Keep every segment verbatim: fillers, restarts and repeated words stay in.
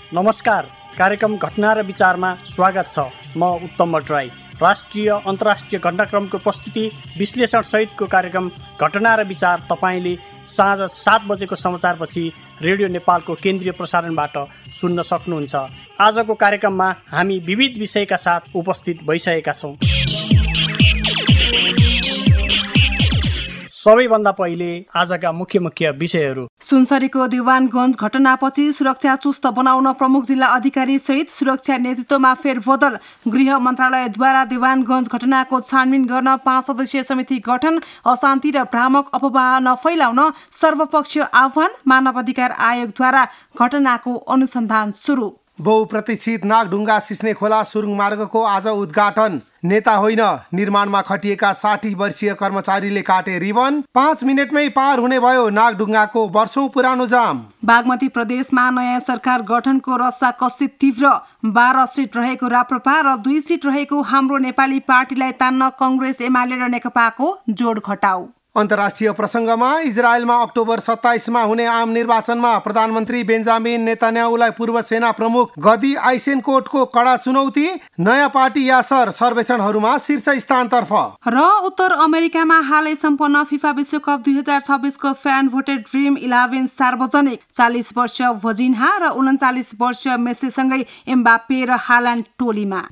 नमस्कार, कार्यक्रम घटना र विचारमा स्वागत छ। म उत्तम भट्टराई। राष्ट्रिय अन्तर्राष्ट्रिय घटनाक्रमको प्रस्तुति विश्लेषण सहितको कार्यक्रम घटना र विचार तपाईँले साँझ सात बजेको समाचारपछि रेडियो नेपालको केन्द्रीय प्रसारणबाट सुन्न सक्नुहुन्छ। आजको कार्यक्रममा हामी विविध विषयका साथ उपस्थित भइसकेका छौँ। सबैभन्दा पहिले आजका मुख्य मुख्य विषयहरू। सुनसरीको दिवानगञ्ज घटनापछि सुरक्षा चुस्त बनाउन प्रमुख जिल्ला अधिकारी सहित सुरक्षा नेतृत्वमा फेरबदल। गृह मन्त्रालयद्वारा दिवानगञ्ज घटनाको छानबिन गर्न पाँच सदस्यीय समिति गठन। अशान्ति र भ्रामक अफवाह नफैलाउन सर्वपक्षीय आह्वान। मानव अधिकार आयोगद्वारा घटनाको अनुसन्धान सुरु। बहुप्रतीक्षित नागढुङ्गा सिस्ने खोला सुरुङ मार्गको आज उद्घाटन। नेता होइन, निर्माणमा खटिएका साठी वर्षीय कर्मचारीले काटे रिबन। पाँच मिनटमै पार हुने भयो नागढुङ्गाको वर्षौं पुरानो जाम। बागमती प्रदेशमा नयाँ सरकार गठनको रस्साकसी तीव्र। बाह्र सिट रहेको राप्रपा र दुई सिट रहेको हाम्रो नेपाली पार्टीलाई तान्न कङ्ग्रेस, एमाले र नेकपाको जोड घटाउ। अन्तर्राष्ट्रिय प्रसङ्गमा इजरायलमा अक्टोबर सत्ताइसमा हुने आम निर्वाचनमा प्रधानमन्त्री बेन्जामिन नेतान्याहुलाई पूर्व सेना प्रमुख गदी आइसेनकोटको कडा चुनौती। नयाँ पार्टी यासर सर्वेक्षणहरूमा शीर्ष स्थानतर्फ। र उत्तर अमेरिकामा हालै सम्पन्न फिफा विश्वकप दुई हजार छब्बिसको फ्यान भोटेड ड्रिम इलेभेन सार्वजनिक। चालिस वर्ष भोजिन्हा र उन्चालिस वर्ष मेस्सीसँगै एम्बाप्पे र हालान्ड टोलीमा।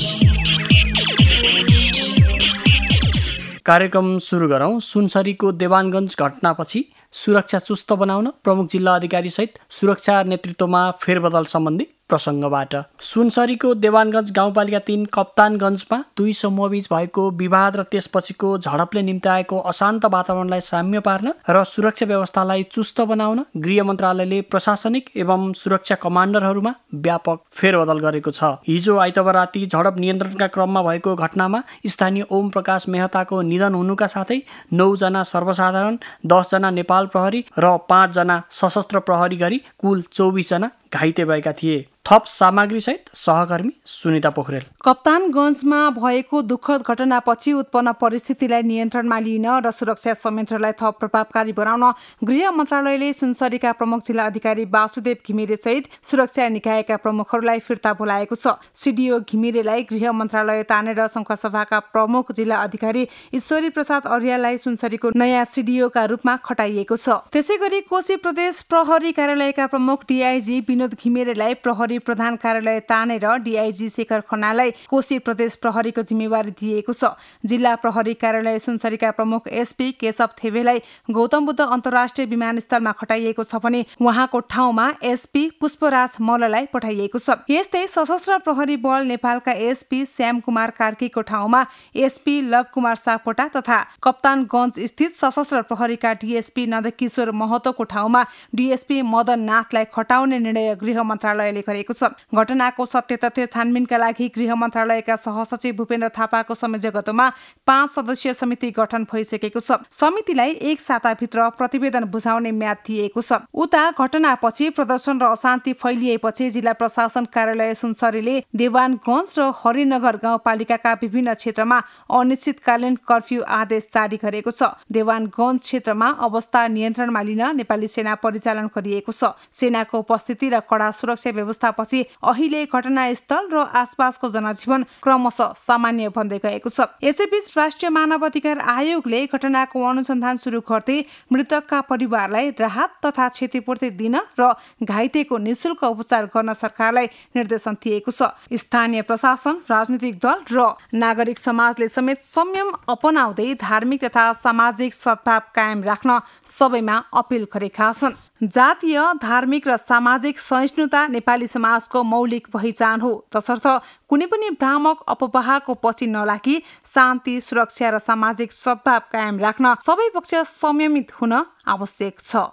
कार्यक्रम सुरु गरौँ। सुनसरीको देवानगञ्ज घटनापछि सुरक्षा चुस्त बनाउन प्रमुख जिल्ला अधिकारी सहित सुरक्षा नेतृत्वमा फेरबदल सम्बन्धी प्रसङ्गबाट। सुनसरीको देवानगञ्ज गाउँपालिका तीन कप्तानगञ्जमा दुई समूहबीच भएको विवाद र त्यसपछिको झडपले निम्त्याएको अशान्त वातावरणलाई साम्य पार्न र सुरक्षा व्यवस्थालाई चुस्त बनाउन गृह मन्त्रालयले प्रशासनिक एवं सुरक्षा कमान्डरहरूमा व्यापक फेरबदल गरेको छ। हिजो आइतबार राति झडप नियन्त्रणका क्रममा भएको घटनामा स्थानीय ओम प्रकाश मेहताको निधन हुनुका साथै नौजना सर्वसाधारण, दसजना नेपाल प्रहरी र पाँचजना सशस्त्र प्रहरी गरी कुल चौबिसजना घाइते भएका थिए। थप सामग्री सहित सहकर्मी सुनिता पोखरेल। कप्तानगञ्जमा भएको दुःखद घटनापछि उत्पन्न परिस्थितिलाई नियन्त्रणमा लिन र सुरक्षा संयन्त्रलाई थप प्रभावकारी बनाउन गृह मन्त्रालयले सुनसरीका प्रमुख जिल्ला अधिकारी वासुदेव घिमिरे सहित सुरक्षा निकायका प्रमुखहरूलाई फिर्ता बोलाएको छ। सिडिओ घिमिरेलाई गृह मन्त्रालय तानेर संखुवासभाका प्रमुख जिल्ला अधिकारी ईश्वरी प्रसाद अर्याललाई सुनसरीको नयाँ सिडिओका रूपमा खटाइएको छ। त्यसै गरी कोशी प्रदेश प्रहरी कार्यालयका प्रमुख डिआइजी विनोद घिमिरेलाई प्रहरी प्रधान कार्यालय तानेर डिआइजी शेखर खनाललाई कोशी प्रदेश प्रहरीको जिम्मेवारी दिएको छ। जिल्ला प्रहरी कार्यालय सुनसरीका प्रमुख एसपी केशव थेवेलाई गौतम बुद्ध अन्तर्राष्ट्रिय विमानस्थलमा खटाइएको छ भने उहाँको ठाउँमा एसपी पुष्पराज मल्ललाई पठाइएको छ। यस्तै सशस्त्र प्रहरी बल नेपालका एसपी श्याम कुमार कार्कीको ठाउँमा एसपी लव कुमार सापकोटा तथा कप्तानगञ्ज स्थित सशस्त्र प्रहरीका डिएसपी नन्दकिशोर महतोको ठाउँमा डिएसपी मदन नाथलाई खटाउने निर्णय गृह मन्त्रालयले गरेको छ। घटनाको सत्य तथ्य छानबिनका लागि गृह मन्त्रालयका सहसचिव भूपेन्द्र थापाको संयोजकत्वमा पाँच सदस्यीय समिति गठन भइसकेको छ। समितिलाई एक साताभित्र प्रतिवेदन बुझाउने म्याद दिएको छ। उता घटनापछि प्रदर्शन र अशान्ति फैलिएपछि जिल्ला प्रशासन कार्यालय सुनसरीले देवानगञ्ज र हरिनगर गाउँपालिकाका विभिन्न क्षेत्रमा अनिश्चितकालीन कर्फ्यू आदेश जारी गरेको छ। देवानगञ्ज क्षेत्रमा अवस्था नियन्त्रणमा लिन नेपाली सेना परिचालन गरिएको छ। सेनाको उपस्थिति र कडा सुरक्षा व्यवस्थापछि अहिले घटनास्थल र आसपासको जनजीवन क्रमशः सामान्य बन्दै गएको छ। यसैबीच राष्ट्रिय मानव अधिकार आयोगले घटनाको अनुसन्धान सुरु गर्दै मृतकका परिवारलाई राहत तथा क्षतिपूर्ति दिन र घाइतेको निशुल्क उपचार गर्न सरकारलाई निर्देशन दिएको छ। स्थानीय प्रशासन, राजनीतिक दल र नागरिक समाजले समेत संयम अपनाउँदै धार्मिक तथा सामाजिक सद्भाव कायम राख्न सबैमा अपिल गरेका छन्। जातीय, धार्मिक र सामाजिक सहिष्णुता नेपाली समाजको मौलिक पहिचान हो। तसर्थ कुनै पनि भ्रामक अफवाहको पछि नलागी शान्ति, सुरक्षा र सामाजिक सद्भाव कायम राख्न सबै पक्ष संयमित हुन आवश्यक छ।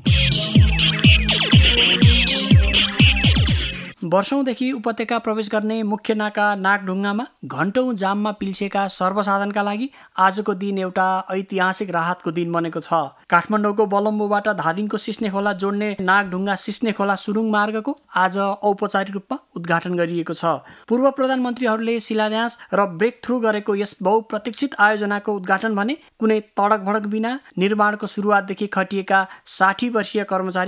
वर्षौंदेखि उपत्यका प्रवेश गर्ने मुख्य नाका नागढुङ्गामा घण्टौं जाममा पिल्सिएका सर्वसाधारणका लागि आजको दिन एउटा ऐतिहासिक राहतको दिन बनेको छ। काठमाडौँको बलम्बोबाट धादिङको सिस्ने खोला जोड्ने नागढुङ्गा सिस्ने खोला सुरुङ मार्गको आज औपचारिक रूपमा उद्घाटन गरिएको छ। पूर्व प्रधानमन्त्रीहरूले शिलान्यास र ब्रेक थ्रु गरेको यस बहुप्रतीक्षित आयोजनाको उद्घाटन भने कुनै तडक भडक बिना निर्माणको सुरुवातदेखि खटिएका साठी वर्षीय कर्मचारी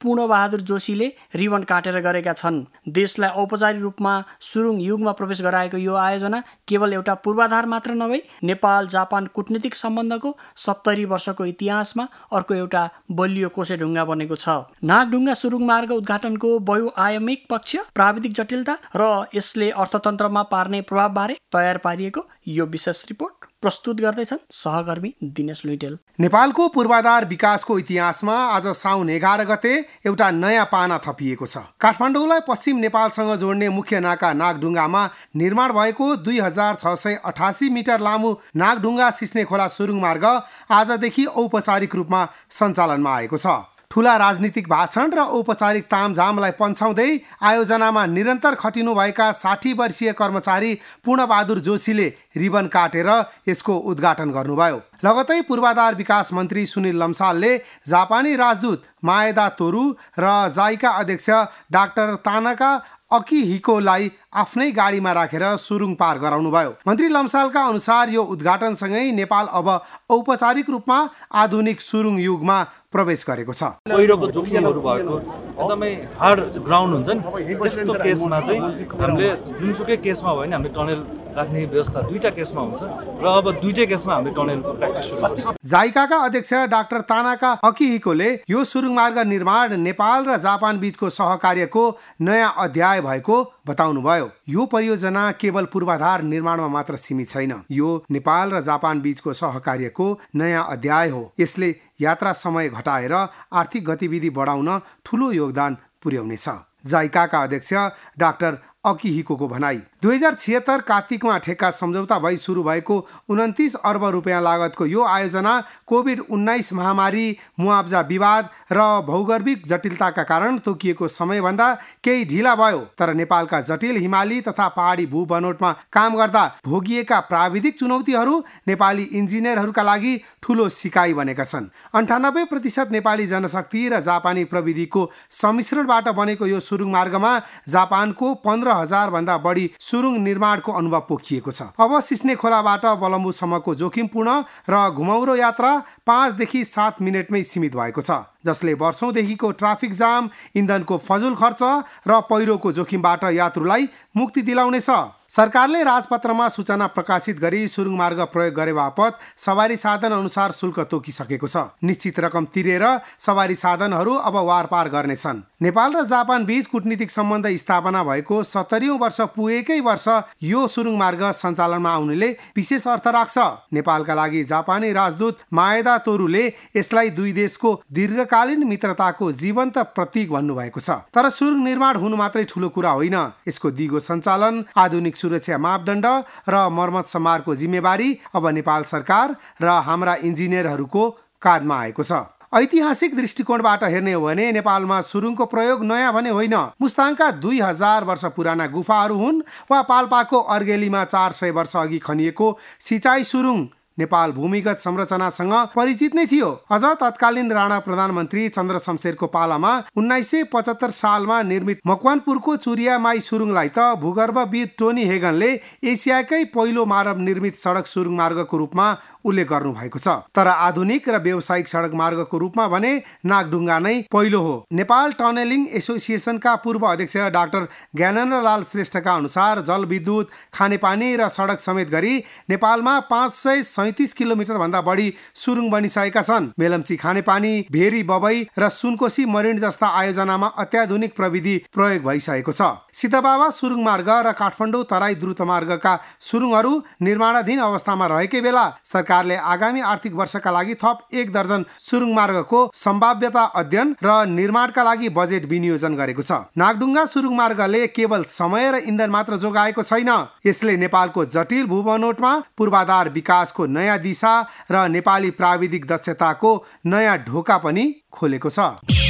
पूर्णबहादुर जोशीले रिबन काटेर गरेका छन्। देशलाई औपचारिक रूपमा सुरुङ युगमा प्रवेश गराएको यो आयोजना केवल एउटा पूर्वाधार मात्र नभई नेपाल जापान कूटनीतिक सम्बन्धको सत्तरी वर्षको इतिहासमा अर्को एउटा बलियो कोसेढुङ्गा बनेको छ। नागढुङ्गा सुरुङ मार्ग उद्घाटनको बहुआयामिक पक्ष, प्राविधिक जटिलता र यसले अर्थतन्त्रमा पार्ने प्रभावबारे तयार पारिएको यो विशेष रिपोर्ट प्रस्तुत गर्दैछन् सहकर्मी दिनेश लुइटेल। नेपालको पूर्वाधार विकासको इतिहासमा आज साउन एघार गते एउटा नयाँ पाना थपिएको छ। काठमाडौँलाई पश्चिम नेपालसँग जोड्ने मुख्य नाका नागढुङ्गामा निर्माण भएको दुई हजार छ सय अठासी मिटर लामो नागढुङ्गा सिस्ने खोला सुरुङ मार्ग आजदेखि औपचारिक रूपमा सञ्चालनमा आएको छ। ठुला राजनीतिक भाषण र औपचारिक तामझामलाई पन्छाउँदै आयोजनामा निरन्तर खटिनुभएका साठी वर्षीय कर्मचारी पूर्णबहादुर जोशीले रिबन काटेर यसको उद्घाटन गर्नुभयो। लगतै पूर्वाधार विकास मन्त्री सुनिल लम्सालले जापानी राजदूत माएदा तोरू र जाइका अध्यक्ष डाक्टर तानाका अकिहिकोलाई आफ्नै गाडीमा राखेर सुरुङ पार गराउनुभयो। मन्त्री लम्सालका अनुसार यो उद्घाटनसँगै नेपाल अब औपचारिक रूपमा आधुनिक सुरुङ युगमा प्रवेश गरेको छ। पहिरोको जोखिमहरू भएको एकदमै हार्ड ग्राउन्ड हुन्छ नि, त्यस्तो केसमा चाहिँ हामीले जुनसुकै केसमा भयो भने हामीले टनेल राख्ने व्यवस्था दुईटा केसमा हुन्छ र अब दुईटै केसमा हामीले टनेलको प्र्याक्टिस सुरु गर्छौँ। जाइकाका अध्यक्ष डाक्टर तानाका अकिहिकोले यो सुरुङ मार्ग निर्माण नेपाल र जापान बीचको सहकार्यको नयाँ अध्याय भएको बताउनुभयो। यो परियोजना केवल पूर्वाधार निर्माणमा मात्र सीमित छैन, यो नेपाल र जापान बीचको सहकार्यको नयाँ अध्याय हो। यसले यात्रा समय घटाएर आर्थिक गतिविधि बढाउन ठुलो योगदान पुर्याउनेछ। जाइकाका अध्यक्ष डाक्टर अकिहिकोको भनाई दुई हजार छिहत्तर कार्तिकमा ठेक्का सम्झौता भई सुरु भएको उन्तिस अर्ब रुपियाँ लागतको यो आयोजना कोभिड उन्नाइस महामारी, मुआब्जा विवाद र भौगर्भिक जटिलताका कारण तोकिएको समयभन्दा केही ढिला भयो। तर नेपालका जटिल हिमाली तथा पहाडी भू बनोटमा काम गर्दा भोगिएका प्राविधिक चुनौतीहरू नेपाली इन्जिनियरहरूका लागि ठुलो सिकाइ बनेका छन्। अन्ठानब्बे प्रतिशत नेपाली जनशक्ति र जापानी प्रविधिको सम्मिश्रणबाट बनेको यो सुरुङ मार्गमा जापानको पन्ध्र हजार भन्दा बढी सुरुङ निर्माणको अनुभव पोखिएको छ। अब सिस्ने खोलाबाट बलम्बुसम्मको जोखिमपूर्ण र घुमाउरो यात्रा पाँचदेखि सात मिनटमै सीमित भएको छ, जसले वर्षौंदेखिको ट्राफिक जाम, इन्धनको फजुल खर्च र पहिरोको जोखिमबाट यात्रुलाई मुक्ति दिलाउनेछ। सरकारले राजपत्रमा सूचना प्रकाशित गरी सुरुङ मार्ग प्रयोग गरे बापत सवारी साधन अनुसार शुल्क तोकिसकेको छ। निश्चित रकम तिरेर सवारी साधनहरू अब वारपार गर्नेछन्। नेपाल र जापान बीच कूटनीतिक सम्बन्ध स्थापना भएको सत्तरीौं वर्ष पुगेकै वर्ष यो सुरुङ मार्ग सञ्चालनमा आउनुले विशेष अर्थ राख्छ। नेपालका लागि जापानी राजदूत माएदा तोरूले यसलाई दुई देशको दीर्घकालीन मित्रताको जीवन्त प्रतीक भन्नुभएको छ। तर सुरुङ निर्माण हुनु मात्रै ठुलो कुरा होइन, यसको दिगो सञ्चालन, आधुनिक सुरक्षा मापदण्ड र मर्मत सम्हारको जिम्मेवारी अब नेपाल सरकार र हाम्रा इन्जिनियरहरूको काँधमा आएको छ। ऐतिहासिक दृष्टिकोणबाट हेर्ने हो भने नेपालमा सुरुङको प्रयोग नयाँ भने होइन। मुस्ताङका दुई हजार वर्ष पुराना गुफाहरू हुन् वा पाल्पाको अर्गेलीमा चार सय वर्ष अघि खनिएको सिँचाइ सुरुङ नेपाल भूमिगत संरचनासँग परिचित नै थियो। अझ तत्कालीन राणा प्रधानमन्त्री चन्द्र शमशेरको पालामा उन्नाइस सय पचहत्तर सालमा निर्मित मकवानपुरको चुरियामाई सुरुङलाई त भूगर्भविद टोनी हेगनले एसियाकै पहिलो मानव निर्मित सडक सुरुङ मार्गको रूपमा उल्लेख गर्नु भएको छ। तर आधुनिक र व्यावसायिक सडक मार्गको रूपमा भने नागढुङ्गा नै पहिलो हो। नेपाल टनेलिङ एसोसिएसनका पूर्व अध्यक्ष डाक्टर ज्ञानेन्द्र लाल श्रेष्ठका अनुसार जलविद्युत, खानेपानी र सडक समेत गरी नेपालमा पाँच सय सैतिस किलोमिटर भन्दा बढी सुरुङ बनिसकेका छन्। मेलम्ची खानेपानी, भेरी बबई र सुनकोशी मरिन जस्ता आयोजनामा अत्याधुनिक प्रविधि प्रयोग भइसकेको छ। सीताबाबा सुरुङ मार्ग र काठमाडौँ तराई द्रुत मार्गका सुरुङहरू निर्माणाधीन अवस्थामा रहेकै बेला सरकारले आगामी आर्थिक वर्षका लागि थप एक दर्जन सुरुङ मार्गको सम्भाव्यता अध्ययन र निर्माणका लागि बजेट विनियोजन गरेको छ। नागढुङ्गा सुरुङ मार्गले केवल समय र इन्धन मात्र जोगाएको छैन, यसले नेपालको जटिल भूबनोटमा पूर्वाधार विकासको नयाँ दिशा र नेपाली प्राविधिक दक्षताको नयाँ ढोका पनि खोलेको छ।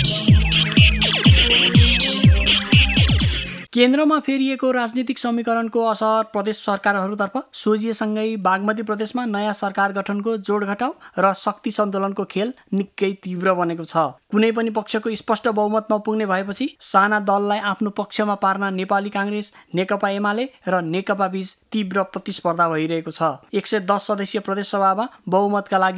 केन्द्रमा फेरिएको राजनीतिक समीकरणको असर प्रदेश सरकारहरूतर्फ सोझिएसँगै बागमती प्रदेशमा नयाँ सरकार गठनको जोड घटाउ र शक्ति सन्तुलनको खेल निकै तीव्र बनेको छ। कुनै पनि पक्षको स्पष्ट बहुमत नपुग्ने भएपछि साना दललाई आफ्नो पक्षमा पार्न नेपाली काङ्ग्रेस, नेकपा एमाले र नेकपा बीच तीव्र प्रतिस्पर्धा भइरहेको छ। एक सय दस सदस्यीय प्रदेश सभामा बहुमतका लागि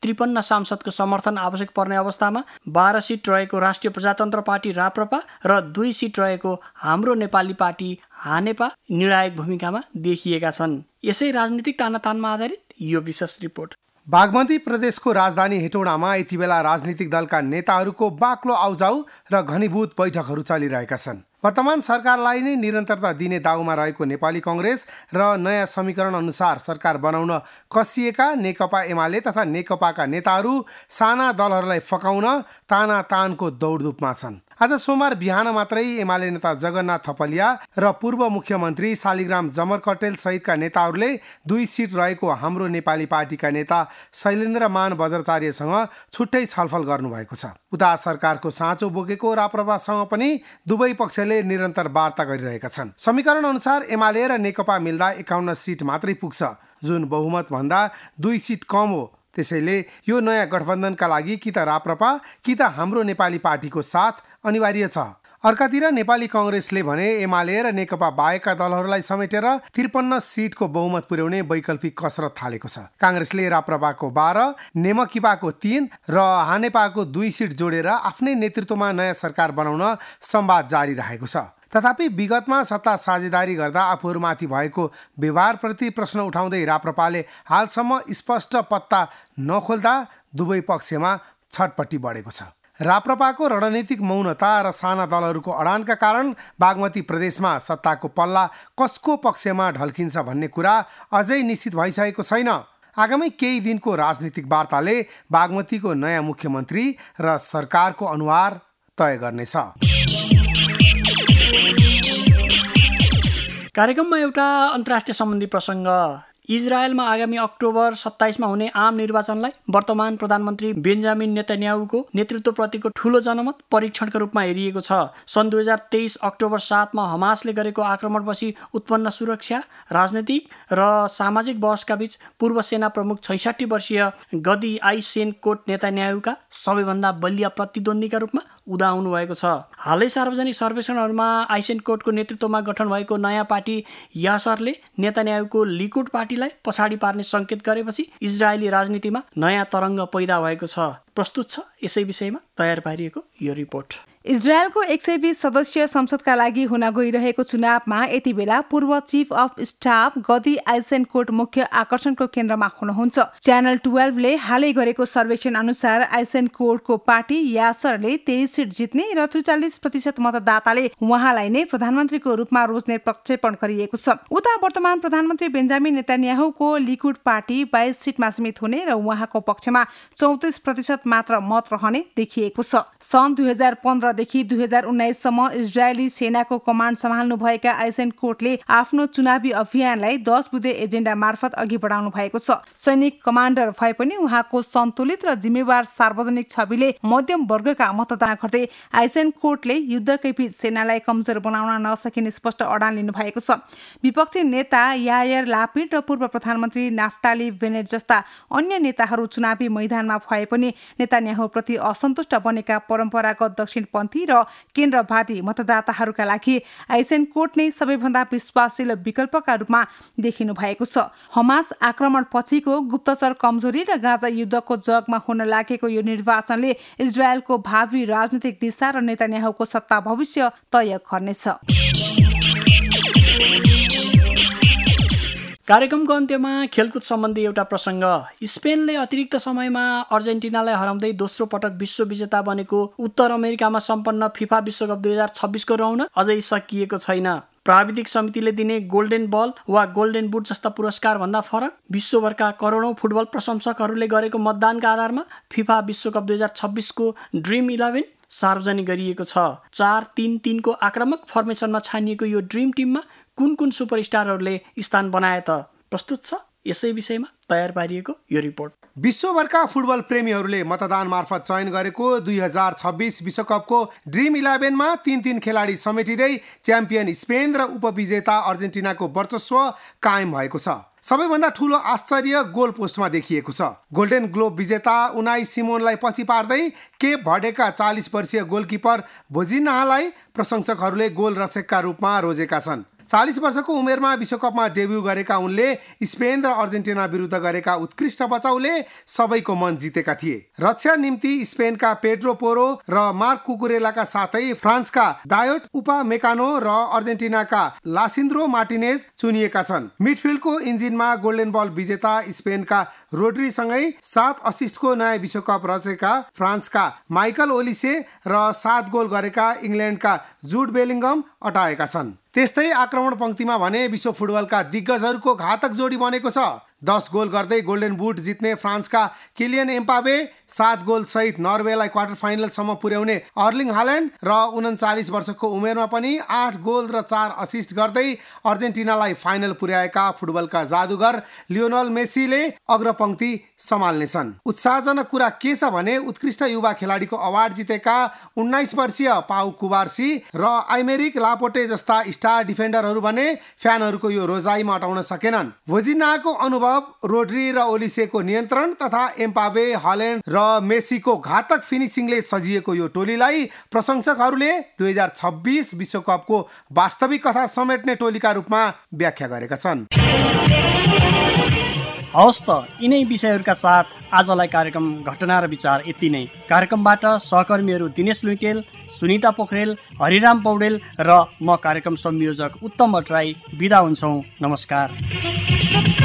त्रिपन्न सांसदको समर्थन आवश्यक पर्ने अवस्थामा बाह्र सिट रहेको राष्ट्रिय प्रजातन्त्र पार्टी राप्रपा र दुई सिट रहेको हाम्रो नेपाली पार्टी हानेपा निर्णायक भूमिकामा देखिएका छन्। यसै राजनीतिक तानातानमा आधारित यो विशेष रिपोर्ट। बागमती प्रदेशको राजधानी हेटौडामा यति बेला राजनीतिक दलका नेताहरूको बाक्लो आउजाउ र घनीभूत बैठकहरू चलिरहेका छन्। वर्तमान सरकारलाई नै निरन्तरता दिने दाउमा रहेको नेपाली कङ्ग्रेस र नयाँ समीकरण अनुसार सरकार बनाउन कसिएका नेकपा एमाले तथा नेकपाका नेताहरू साना दलहरूलाई फकाउन तानातानको दौडधुपमा छन्। आज सोमबार बिहान मात्रै एमाले नेता जगन्नाथ थपलिया र पूर्व मुख्यमन्त्री शालिग्राम जमर कटेल सहितका नेताहरूले दुई सिट रहेको हाम्रो नेपाली पार्टीका नेता शैलेन्द्र मान बज्राचार्यसँग छुट्टै छलफल गर्नुभएको छ। उता सरकारको साँचो बोकेको राप्रपासँग पनि दुवै पक्षले निरन्तर वार्ता गरिरहेका छन्। समीकरण अनुसार एमाले र नेकपा मिल्दा एकाउन्न सिट मात्रै पुग्छ, जुन बहुमत भन्दा दुई सिट कम हो। त्यसैले यो नयाँ गठबन्धनका लागि कि त राप्रपा कि त हाम्रो नेपाली पार्टीको साथ अनिवार्य छ। अर्कातिर नेपाली कङ्ग्रेसले भने एमाले र नेकपा बाहेकका दलहरूलाई समेटेर त्रिपन्न सिटको बहुमत पुर्याउने वैकल्पिक कसरत थालेको छ। काङ्ग्रेसले राप्रपाको बाह्र, नेमकिपाको तीन र हानेपाको दुई सिट जोडेर आफ्नै नेतृत्वमा नयाँ सरकार बनाउन संवाद जारी राखेको छ। तथापि विगतमा सत्ता साझेदारी गर्दा आफूहरूमाथि भएको व्यवहारप्रति प्रश्न उठाउँदै राप्रपाले हालसम्म स्पष्ट पत्ता नखोल्दा दुवै पक्षमा छटपट्टि बढेको छ। राप्रपाको रणनीतिक मौनता र साना दलहरूको अडानका कारण बागमती प्रदेशमा सत्ताको पल्ला कसको पक्षमा ढल्किन्छ भन्ने कुरा अझै निश्चित भइसकेको छैन। आगामी केही दिनको राजनीतिक वार्ताले बागमतीको नयाँ मुख्यमन्त्री र सरकारको अनुहार तय गर्नेछ। कार्यक्रममा एउटा अन्तर्राष्ट्रिय सम्बन्धी प्रसङ्ग। इजरायलमा आगामी अक्टोबर सत्ताइसमा हुने आम निर्वाचनलाई वर्तमान प्रधानमन्त्री बेन्जामिन नेतन्याहुको नेतृत्वप्रतिको ठूलो जनमत परीक्षणका रूपमा हेरिएको छ। सन् दुई हजार तेइस अक्टोबर सातमा हमासले गरेको आक्रमणपछि उत्पन्न सुरक्षा, राजनैतिक र सामाजिक बहसका बीच पूर्व सेना प्रमुख छैसठी वर्षीय गदी आइसेनकोट नेतन्याहुका सबैभन्दा बलिया प्रतिद्वन्द्वीका रूपमा उदाउनु भएको छ। हालै सार्वजनिक सर्वेक्षणहरूमा आइसेनकोटको नेतृत्वमा गठन भएको नयाँ पार्टी यासरले नेतन्याहुको लिकुड पार्टीलाई पछाडि पार्ने सङ्केत गरेपछि इजरायली राजनीतिमा नयाँ तरङ्ग पैदा भएको छ। प्रस्तुत छ यसै विषयमा तयार पारिएको यो रिपोर्ट। इजरायलको एक सय बीस सदस्यीय संसदका लागि हुन गइरहेको चुनावमा यति बेला पूर्व चिफ अफ स्टाफ गदी आइसेनकोट मुख्य आकर्षणको केन्द्रमा हुनुहुन्छ। च्यानल बाह्रले हालै गरेको सर्वेक्षण अनुसार आइसेनकोटको पार्टी यासरले तेइस सिट जित्ने र त्रिचालिस प्रतिशत मतदाताले उहाँलाई नै प्रधानमन्त्रीको रूपमा रोज्ने प्रक्षेपण गरिएको छ। उता वर्तमान प्रधानमन्त्री बेन्जामिन नेतन्याहुको लिकुड पार्टी बाइस सिटमा सीमित हुने र उहाँको पक्षमा चौतिस प्रतिशत मात्र मत रहने देखिएको छ। सन् दुई हजार पन्ध्रदेखि दुई हजार उन्नाइससम्म इजरायली सेनाको कमान्ड सम्हाल्नुभएका आइसेनकोटले आफ्नो चुनावी अभियानलाई दस बुँदे एजेन्डा मार्फत अघि बढाउनु भएको छ। सैनिक कमान्डर भए पनि उहाँको सन्तुलित र जिम्मेवार सार्वजनिक छविले मध्यम वर्गका मतदान गर्दै आइसेनकोटले युद्धकै सेनालाई कमजोर बनाउन नसकिने स्पष्ट अडान लिनु भएको छ। विपक्षी नेता यायर लापिड र पूर्व प्रधानमन्त्री नाफ्टाली बेनेट जस्ता अन्य नेताहरू चुनावी मैदानमा भए पनि नेतन्याहुप्रति असन्तुष्ट बनेका परम्परागत दक्षिणपन्थी र केन्द्रवादी मतदाताहरूका लागि आइसेनकोट नै सबैभन्दा विश्वासिलो विकल्पका रूपमा देखिनु भएको छ। हमास आक्रमण पछिको गुप्तचर कमजोरी र गाजा युद्धको जगमा हुन लागेको यो निर्वाचनले इजरायलको भावी राजनीतिक दिशा र नेतन्याहुको सत्ता भविष्य तय गर्नेछ। कार्यक्रमको अन्त्यमा खेलकुद सम्बन्धी एउटा प्रसङ्ग। स्पेनले अतिरिक्त समयमा अर्जेन्टिनालाई हराउँदै दोस्रो पटक विश्व विजेता बनेको उत्तर अमेरिकामा सम्पन्न फिफा विश्वकप दुई हजार छब्बिसको रौनक अझै सकिएको छैन। प्राविधिक समितिले दिने गोल्डेन बल वा गोल्डेन बुट जस्ता पुरस्कार भन्दा फरक विश्वभरका करोडौं फुटबल प्रशंसकहरूले गरेको मतदानका आधारमा फिफा विश्वकप दुई हजार छब्बिसको ड्रिम इलेभेन सार्वजनिक गरिएको छ। चार तीन तीनको आक्रामक फर्मेसनमा छानिएको यो ड्रिम टिममा कुन कुन सुपरस्टारहरूले स्थान बनाए त? प्रस्तुत छ यसै विषयमा तयार पारिएको यो रिपोर्ट। विश्वभरका फुटबल प्रेमीहरूले मतदान मार्फत चयन गरेको दुई हजार छब्बिस विश्वकपको ड्रिम इलेभेनमा तीन तीन खेलाडी समेटिँदै च्याम्पियन स्पेन र उपविजेता अर्जेन्टिनाको वर्चस्व कायम भएको छ। सबैभन्दा ठूलो आश्चर्य गोल पोस्टमा देखिएको छ। गोल्डेन ग्लोब विजेता उनाई सिमोनलाई पछि पार्दै केप भर्डेका चालिस वर्षीय गोलकिपर भोजिन्हालाई प्रशंसकहरूले गोल रक्षकका रूपमा रोजेका छन्। चालिस वर्षको उमेरमा विश्वकपमा डेब्यू गरेका उनले स्पेन र अर्जेन्टिना विरुद्ध गरेका उत्कृष्ट बचाउले सबैको मन जितेका थिए। रक्षा निम्ति स्पेनका पेड्रो पोरो र मार्क कुकुरेलाका साथै फ्रान्सका डायोट उपामेकानो र अर्जेन्टिनाका लासिन्द्रो मार्टिनेज चुनिएका छन्। मिडफिल्डको इन्जिनमा गोल्डन बल विजेता स्पेनका रोड्रीसँगै सात असिस्टको नयाँ विश्वकप रचेका फ्रान्सका माइकल ओलिसे र सात गोल गरेका इङ्ल्यान्डका जुड बेलिङ्गम अटाएका छन्। त्यस्तै आक्रमण पंक्तिमा भने विश्व फुटबलका दिग्गजहरूको घातक जोडी बनेको छ। दस गोल गर्दै गोल्डन बुट जित्ने फ्रान्सका किलियन एम्पाबे, सात गोल सहित नर्वेलाई क्वार्टर फाइनलसम्म पुर्याउने अर्लिङ हाल्यान्ड र उन्चालिस वर्षको उमेरमा पनि आठ गोल र चार असिस्ट गर्दै अर्जेन्टिनालाई फाइनल पुर्याएका फुटबलका जादुगर लियोनल मेसीले अग्रपंक्ति सम्हाल्नेछन्। उत्साहजनक कुरा के छ भने उत्कृष्ट युवा खेलाडीको अवार्ड जितेका उन्नाइस वर्षीय पाउ कुबार्सी र आइमेरिक लापोटे जस्ता स्टार डिफेन्डरहरू भने फ्यानहरूको यो रोजाइमा अटाउन सकेनन्। भोजिनाको अनुभव, रोड्री र ओलिसेको नियन्त्रण तथा एम्पाबे, हल्यान्ड र मेसीको घातक फिनिसिङले सजिएको यो टोलीलाई प्रशंसकहरूले दुई हजार छब्बिस विश्वकपको वास्तविक कथा समेट्ने टोलीका रूपमा व्याख्या गरेका छन्। हवस् त, यिनै विषयहरूका साथ आजलाई कार्यक्रम घटना र विचार यति नै। कार्यक्रमबाट सहकर्मीहरू दिनेश लुइटेल, सुनिता पोखरेल, हरिराम पौडेल र म कार्यक्रम संयोजक उत्तम भट्टराई बिदा हुन्छौँ। नमस्कार।